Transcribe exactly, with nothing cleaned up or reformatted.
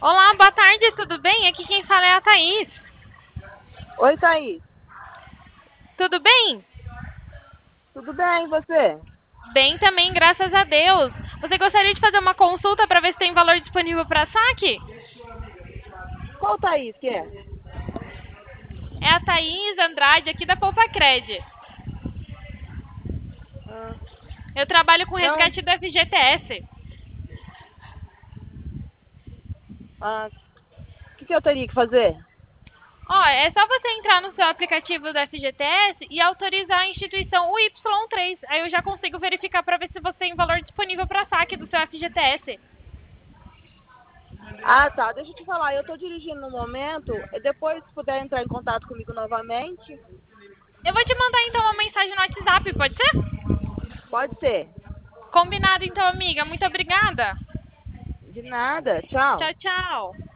Olá, boa tarde, tudo bem? Aqui quem fala é a Thaís. Oi, Thaís. Tudo bem? Tudo bem, e você? Bem também, graças a Deus. Você gostaria de fazer uma consulta para ver se tem valor disponível para saque? Qual Thaís que é? É a Thaís Andrade, aqui da Poupa Cred. Ah, Eu trabalho com não, resgate do F G T S. ah, o que, que eu teria que fazer? Ó, é só você entrar no seu aplicativo do F G T S e autorizar a instituição U Y três. Aí eu já consigo verificar para ver se você tem valor disponível para saque do seu F G T S. Ah, tá, deixa eu te falar, eu tô dirigindo no momento, e depois se puder entrar em contato comigo novamente, Eu vou te mandar então uma mensagem no WhatsApp, pode ser? pode ser. Combinado então, amiga. Muito obrigada. De nada, tchau. Tchau, tchau.